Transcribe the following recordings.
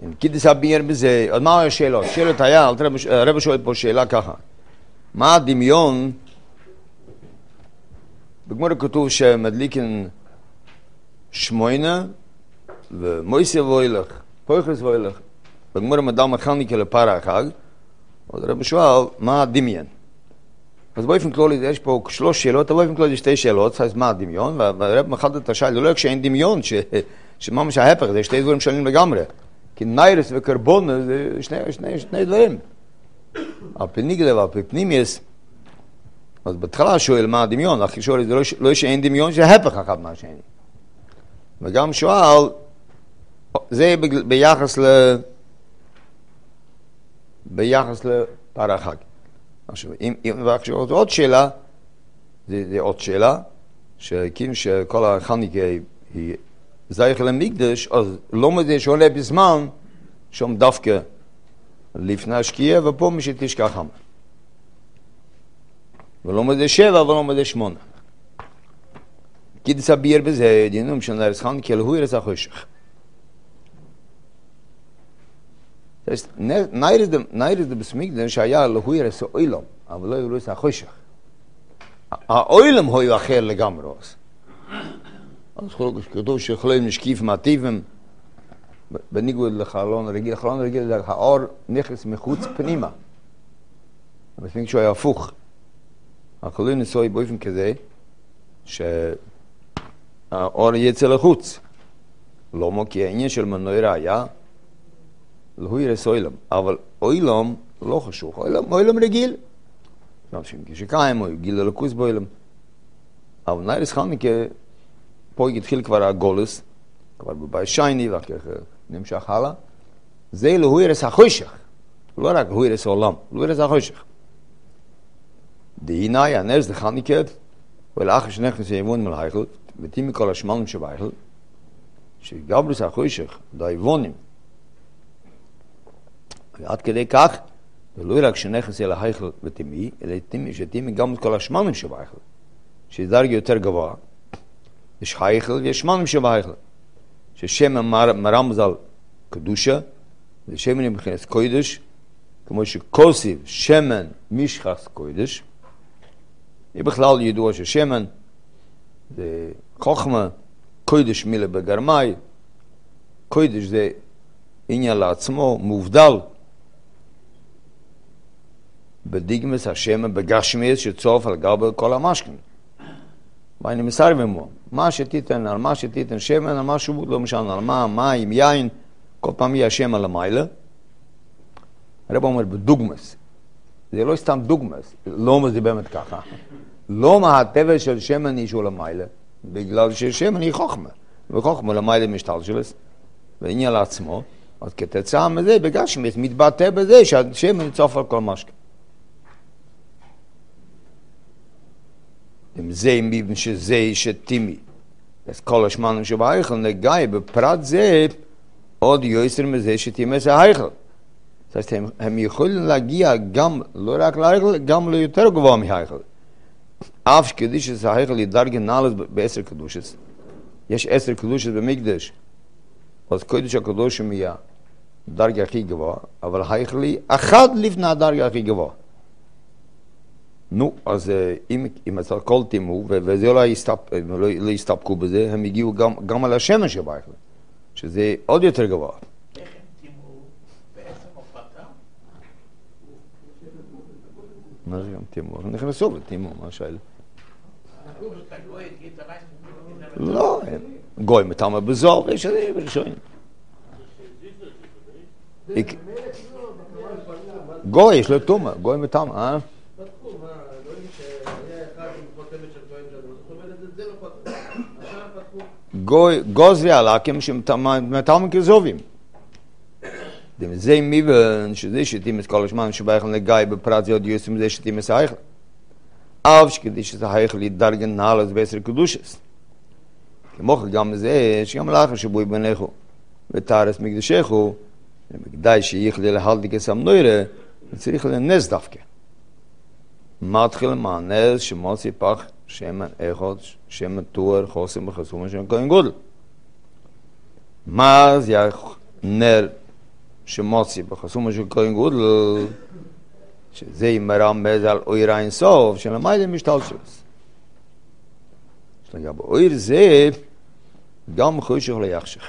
אם קידס הביר בזה, אז מה השאלות? שאלות היה, הרב שואל פה שאלה ככה. מה הדמיון? בגמרא כתוב שמדליקין שמונה ומויסה ואילך, פויכס ואילך. בגמרא מדל מחניקה לפרה החג, אז הרב שואל, מה הדמיון? אז באופן כללי יש פה 3 שאלות, אבל באופן כללי 2 שאלות, אז מה הדמיון? והרב מחד את השאלה, לא רק שאין דמיון, שממש ההפך, זה 2 דברים שונים לגמרי. כי ניירס וקרבונה זה שני דברים. על פי ניגלה ועל פי פנימיוס, אז בהתחלה שואל מה הדמיון, אחרי שואל זה לא שאין דמיון, זה ההפך אחד מהשני. וגם שואל, זה ביחס לפרה החג. עכשיו, ועכשיו עוד שאלה, זה עוד שאלה, שכאילו שכל החניקה היא זייכל המקדש, אז לא מזה שעולה בזמן, שם דווקא לפני השקיעה, ופה מי שתשכח חמה. ולא מזה 7, ולא מזה 8. קידס הביר בזה, דינום שנרס חניקה להוירס החושך. ניירס דה בסמיקדש שהיה להוירס האוילם, אבל לא להוירס החושך. האוילם הוא אחר לגמרי. אז כתוב שחלויים נשקיף מעטיבים, בניגוד לחלון רגיל, חלון רגיל זה האור נכנס מחוץ פנימה. אבל לפעמים כשהוא היה הפוך, החלויים נסוי באופן כזה, שהאור יצא לחוץ. לא כי העניין של מנוירה היה, להוירס אוילם, אבל אוילם לא חשוב, אוילם רגיל. כשקיים הוא גיל ללכוס באוילם. אבל ניירס חניקה, פה התחיל כבר הגולס, כבר בבית שייני, ואחר כך נמשך הלאה. זה להוירס החושך, לא רק להוירס העולם, להוירס החושך. דהינאי, הנרס לחניקה, ולאחר שנכנס היוון מלהיכל, ותים מכל השמלם שבהיכל, שגברס החושך, דהיוונים, ועד כדי כך, ולא רק שנכנס אל ההיכל ותימי, אלא שתימי גם את כל השמלם שבהיכל, שדרג יותר גבוה, יש הייכל ויש שמלם שבהיכל, ששם מרמז על קדושה, ושמן מבחינת קודש, כמו שקוסיב שמן משחס קודש, היא בכלל ידוע ששמן זה חוכמה, קודש מילה בגרמאי, קודש זה עניין לעצמו, מובדל, בדיגמס השמן בגשמיס שצוף על גבי כל המשכן. ואני מסרב עמו, מה שתיתן, על מה שתיתן שמן, על מה שבות, לא משנה, על מה, מים, יין, כל פעם יהיה השם על המיילה. הרב אומר, בדוגמס, זה לא סתם דוגמס, לא זה באמת ככה. לא מהטבע של שמן אישו למיילה, בגלל ששמן היא חוכמה, וחוכמה למיילה משתלשלס, ועניין לעצמו, אז כתוצאה מזה, בגשמיס, מתבטא בזה שהשמן צוף על כל משכן. אם זה מבן שזה שתימי, אז כל השמנים שבהיכל נגעי בפרט זה עוד יויסר מזה שתימס ההיכל. זאת אומרת, הם יכולים להגיע גם, לא רק להיכל, גם ליותר גבוה מההיכל. אף שקדישס ההיכל היא דרגה נעלת ב10 קדושס. יש 10 קדושס במקדש, אז קודש הקדושים היא הדרגה הכי גבוה, אבל ההיכל היא אחד לפני הדרגה הכי גבוה. נו, אז אם אצל כל תימו, וזה לא יסתפקו בזה, הם הגיעו גם על השמן שבהיכל, שזה עוד יותר גבוה. איך הם תימו בעצם הופעתם? מה זה גם תימו? הם נכנסו בתימו, מה שאלה? לא, גוי מטעמה בזור, ויש זה בראשון. גוי, יש לו תומה, גוי מטעמה, גוז ועלקים שמטעמים כזובים. זה מבן שזה שתים את כל השמן שבהיכל נגעי בפרט זה עוד יוסם זה שתים את ההיכל. אף שקדיש את ההיכל ידרגן נעלס ב10 קדושס. כמו גם זה שגם לאחר שבוי בניכו ותארס מקדשכו, כדאי שיכלי להלדיק את המנוירה, צריך לנס דווקא. מתחיל מהנס שמוציא פח שמן אחד, שמן תואר, חוסם וחסום, שמן כהן גודל. מה זה נר שמוציא בחסומו של כהן גודל, שזה מרמז על אויר אין סוף, שלמעלה משתלשלוס. לגבי אויר זה, גם חושך ליחשך.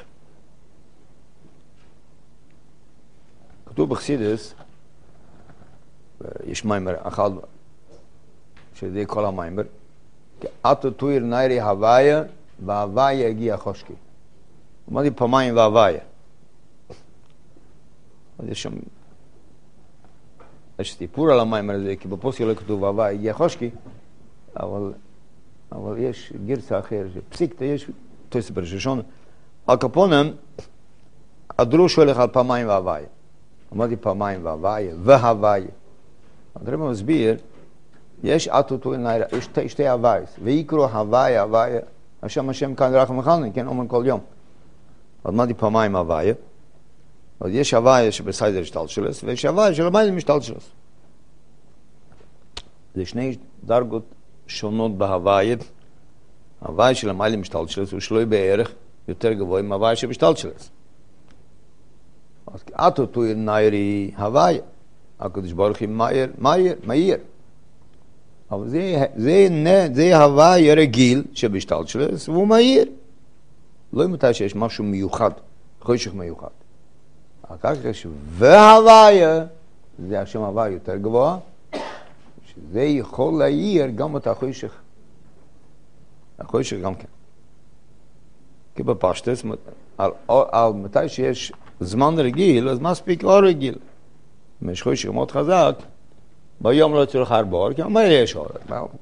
כתוב בחסידס, יש מיימר אחד, שזה כל המיימר, כי אתו תויר ניירי הוויה, וההוויה הגיע חושקי. אמרתי פעמיים והוויה. אז יש שם, יש סיפור על המיימר הזה, כי בפוסק לא כתוב והוויה הגיע חושקי, אבל יש גרסה אחרת, פסיקתא, יש תוספות בראשון. על קפונם, הדרוש הולך על פעמיים והוויה. אמרתי פעמיים והוויה, והוויה. הרב מסביר, יש אתו ניירה, יש שתי הווייס, ויקרו הוויה, השם כאן רחם וחנן, כן, אומרים כל יום. אז אמרתי פעמיים הוויה, אז יש הוויה שבסיידר השתלשלוס, ויש הוויה שלמעלה משתלשלוס. זה שני דרגות שונות בהוויה. ההוויה שלמעלה משתלשלוס הוא שלוי בערך יותר גבוה עם הוויה שבשתלשלוס. אז אתו ניירי הוויה, הקדוש ברוך הוא מאיר. אבל זה הוויה רגיל שבשתלשלוס, והוא מאיר. לא מתי שיש משהו מיוחד, חושך מיוחד. אחר כך יש והוויה, זה השם הוויה יותר גבוה, שזה יכול להעיר גם את החושך. החושך גם כן. כי בפשטס, על מתי שיש זמן רגיל, אז מספיק לא רגיל. אם יש חושך מאוד חזק, ביום לא צריך הרבה, כי מה יש אור?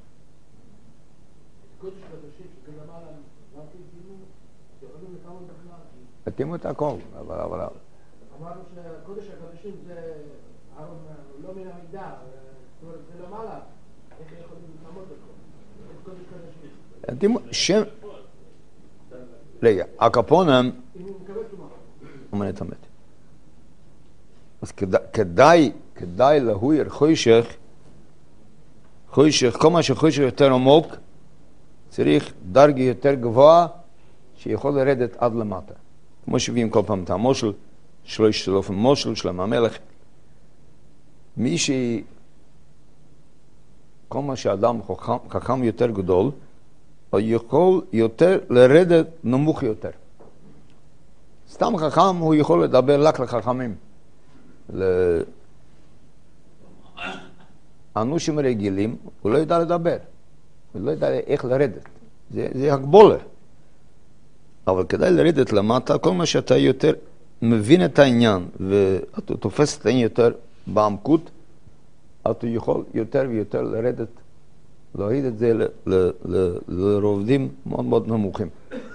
התאימו את הכל, אבל... אמרנו שקודש הקודשים זה לא מן המידה, זה לא מעלה, איך יכולים לעמוד את קודש קודשים? התאימו, שם... רגע, הקפונם... אם הוא מקבל תומה. הוא מנתמת. אז כדאי להויר חושך, כל מה שחושך יותר עמוק, צריך דרגה יותר גבוהה, שיכול לרדת עד למטה. כמו שביאים כל פעם את המושל, 3,000 מושל, שלם המלך. כל מה שאדם חכם יותר גדול, הוא יכול יותר לרדת נמוך יותר. סתם חכם הוא יכול לדבר רק לחכמים. לאנושים רגילים, הוא לא ידע לדבר. הוא לא ידע איך לרדת. זה הגבולה. אבל כדאי לרדת למטה, כל מה שאתה יותר מבין את העניין, ואתה תופס את העניין יותר בעמקות, אתה יכול יותר ויותר לרדת, להוריד את זה לרובדים מאוד מאוד נמוכים.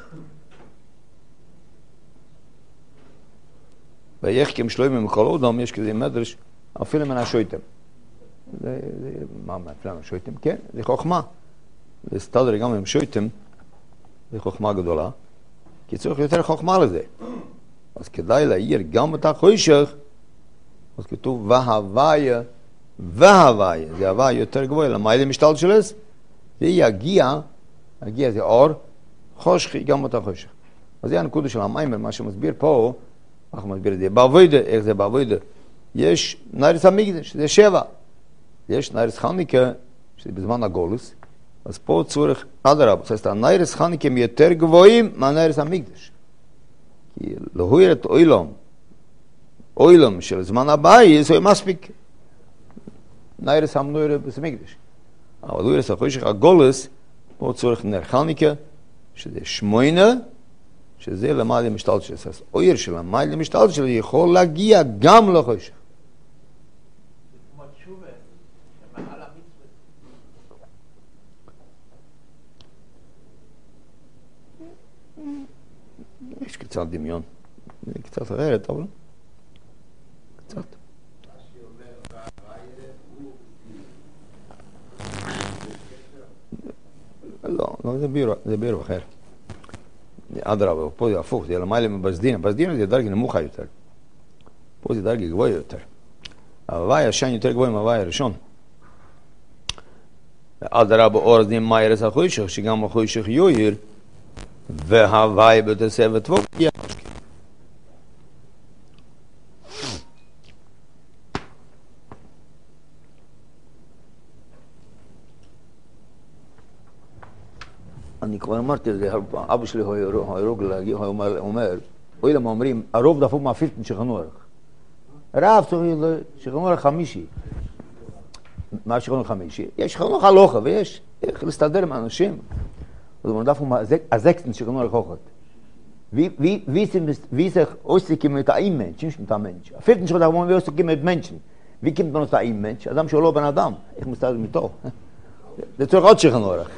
ויחכים שלוימים מכל אודם, יש כזה מדרש, אפילו מן השויתם. מה אפילו מן השויתם? כן, זה חוכמה. להסתדר גם עם שויתם, זה חוכמה גדולה, כי צריך יותר חוכמה לזה. אז כדאי להעיר גם את החושך, אז כתוב והוויה, זה הוויה יותר גבוה, למעלה משתלשלוס, זה יגיע זה אור, חושכי גם את החושך. אז זה הנקודה של המיימר, מה שמסביר פה, אנחנו מסביר את זה בעבודה, איך זה בעבודה. יש נאריס המקדש, זה 7. יש נאריס חנוכה, שזה בזמן הגולוס, אז פה צורך אדרבה, זאת אומרת, הנאריס חנוכה הם יותר גבוהים מהנאריס המקדש. כי להויר את אוילום של זמן הבאי, זה מספיק. נאריס המנויר במקדש. אבל להויר את החושך הגולוס, פה צורך נר חנוכה, שזה 8, שזה למעלה משתלשלוס. אז אויר של למעלה משתלשלוס יכול להגיע גם לחושך. כמו תשובה, שמעל המצוות. יש קצת דמיון. זה קצת אחרת, אבל קצת. לא, זה בירו אחר. אדרבה, פה זה הפוך, זה למעלה מבסדינה. בסדינה זה דרגה נמוכה יותר. פה זה דרגה גבוהה יותר. ההוואי השן יותר גבוה מההוואי הראשון. אדרבה אור זה מאירס החושך, שגם החושך יויר, וההוואי בתוספת ותבוא. אני כבר אמרתי את זה, אבא שלי הרוג להגיד, הוא אומר, אוהלם אומרים, הרוב דפוק מהפיפטן שכנורך. רב צריך שכנורך חמישי. מה שכנורך חמישי? יש שכנורך הלוכה ויש איך להסתדר עם האנשים. אז הוא דפוק מהזקסטן שכנורך הוכת. Wie sich ausdrücken mit einem Mensch, nicht mit einem Mensch. Viertens wird auch ausdrücken mit Menschen. Wie kommt man aus einem Mensch? Adam schon לא בן אדם. Ich muss das mit doch. Das צריך עוד שכנורך.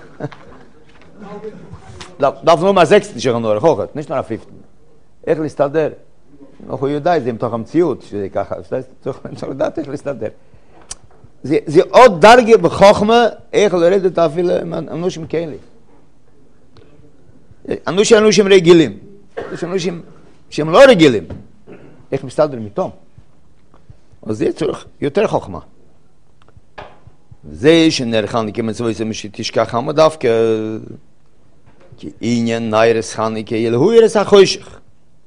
darf nur mal 6 שכנורך הוכת, nicht nur 5. איך להסתדר? הוא יודע את זה מתוך המציאות, שזה ככה. צריך לדעת איך להסתדר. זה עוד דרגה בחוכמה, איך לרדת אפילו עם אנושים כאלה. אנושים רגילים. יש אנושים שהם לא רגילים. איך מסתדר מתום? אז זה צריך יותר חוכמה. זה שנערכה נקיים מצווי זה שתשכח חמה דווקא כי עניין ניירס חניקה ילהו ירס החוישך.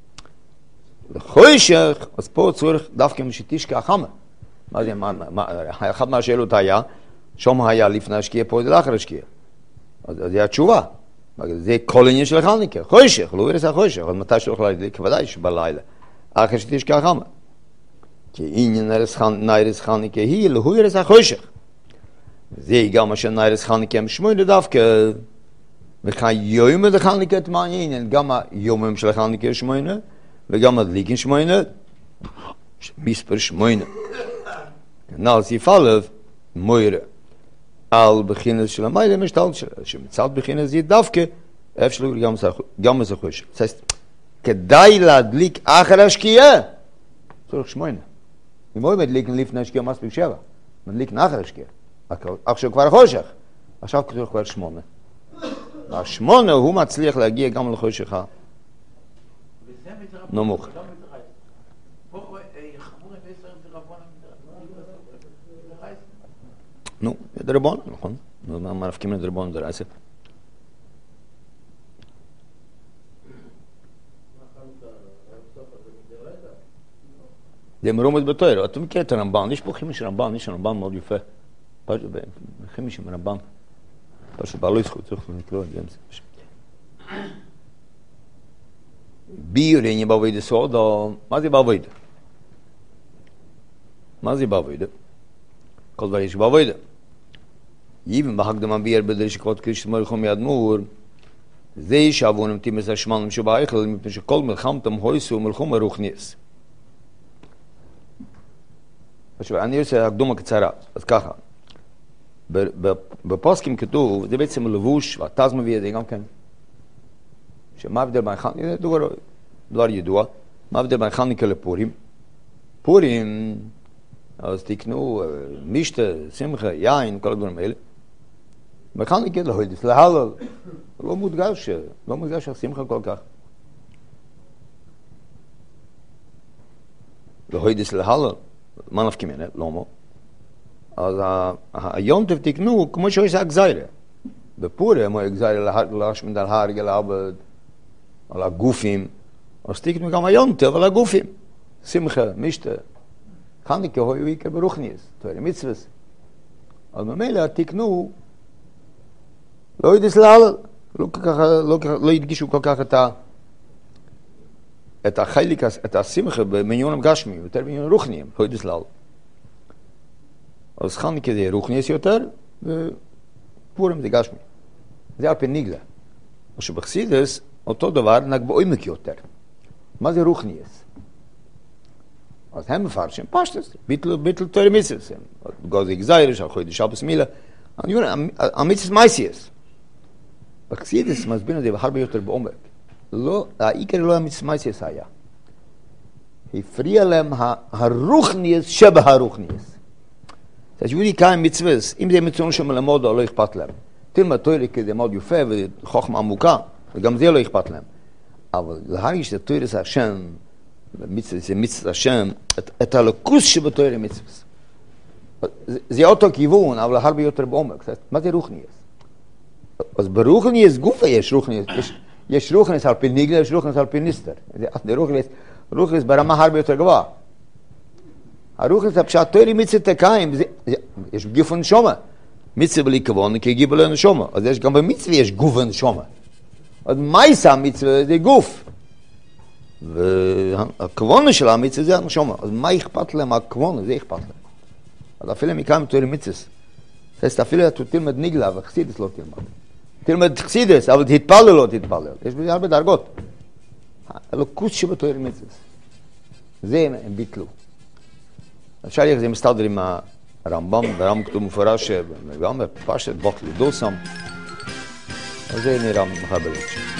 לחוישך, אז פה צריך דווקא שתשכח חמה. מה זה? אחת מהשאלות היה, שום היה לפני השקיע, פה זה לאחר השקיע. אז זה התשובה. זה כל עניין של חניקה, חוישך, לא ירס החוישך. אז מתי שלא להדליק? ודאי שבלילה. אחר שתשכח חמה. כי עניין ניירס חניקה היא לא ירס החוישך. זה גם מה שניירס חניקה הם שמונה דווקא. וכאן יום לחניקה את מעניין, גם היומים של החניקה שמונה, וגם הדליקים שמונה, מספר שמונה. נעל סיפלב, מוירה. על בחינס של המיילה משתלת שלה, שמצד בחינס זה דווקא, אפשר גם איזה חוש. זאת אומרת, כדאי להדליק אחר השקיעה, צריך שמונה. אם הוא מדליק לפני השקיעה מספיק 7, מדליק אחר השקיעה. עכשיו כבר חושך, עכשיו צריך כבר 8. והשמונה הוא מצליח להגיע גם לחושך נמוך. נו, זה דרבון, נכון? מה נפקים לדרבון דרעסת? זה מרומד בתואר, אתה מכיר את הרמב"ן, יש פה כימי של רמב"ן, יש רמב"ן מאוד יפה. כימי של רמב"ן. פשוט בעלוי זכות, צריך לקרוא את זה. ביורי בעבודה סוד, מה זה בעבודה? מה זה בעבודה? כל דבר יש בעבודה. even בהקדמה ביר בדריש כבוד קרישת מלכו מידמור, זה שעבונם תימס השמלם שבאיכל, מפני שכל מלחמתם הויסו מלחום הרוחניס. עכשיו, אני רוצה הקדומה קצרה, אז ככה. בפוסקים כתוב, זה בעצם לבוש, והתז מביא את זה גם כן, שמה הבדל בין חניקה, זה דבר ידוע, מה הבדל בין חניקה לפורים? פורים, אז תקנו משתה, שמחה, יין, כל הדברים האלה. בחניקה להוידס, להלל, לא מודגש השמחה כל כך. להוידס להלל, מה נפקים ממנה? לא מו. אז היונטף תקנו כמו שיש הגזירה. בפורים הוא הגזירה להשמיד על הרגל, על הגופים. אז תקנו גם היונטף על הגופים. שמחה, משתה. חניקה הוא עיקר ברוחניס, תואר מצווס. אז ממילא תקנו, לא ידעס להלל, לא ידגישו כל כך את החייליק, את השמחה במיליונים גשמיים, יותר במיליונים רוחניים, לא ידעס להלל. אז חניקה זה רוחניס יותר, ופורים זה גשמי. זה על פי ניגלה. או שבחסידס, אותו דבר נג בעומק יותר. מה זה רוחניס? אז הם מפרשים פשטס, ביטל תואר מצווס. גוזי גזירש, על חוי דשבס מילה. המצווס מייסיאס. בחסידס מסביר את זה הרבה יותר בעומק. העיקר לא המצווס מייסיאס היה. הפריע להם הרוחניס שבהרוחניס. אז יהודי קיים מצווס, אם זה מצווה שמלמוד או לא אכפת להם. תלמד תואר כי זה מאוד יפה וחוכמה עמוקה, וגם זה לא אכפת להם. אבל להרגיש את תואר השם, זה מצווה השם, את הלוקוס שבתואר מצווה. זה אותו כיוון, אבל הרבה יותר בעומק. מה זה רוחניס? אז ברוחניס גופה יש רוחניס. יש רוחניס על פי ניגלה, יש רוחניס על פי ניסטר. רוחניס ברמה הרבה יותר גבוהה. הרוחניס הפשט תואר מצווה תקיים, יש גיפון שoma. מצווה בלי כוון, כי גיבו לנשומה. אז יש גם במצווה יש גוף ונשומה. אז מייסה המצווה זה גוף. והכוונה של המצווה זה הנשומה. אז מה אכפת להם הכוונה? זה אכפת להם. אז אפילו מכאן תורי מצווה. אז אפילו אתה תלמד נגלה וחסידס לא תלמד. תלמד חסידס, אבל תתפלל לא תתפלל. יש בזה הרבה דרגות. הלוקות שבתורי מצווה. זה הם ביטלו. אפשר לראות, זה מסתדר עם הרמב"ם, ברמב"ם כתוב מפורש, גם בפרשת בטל דוסם. אז זה נראה מחבר.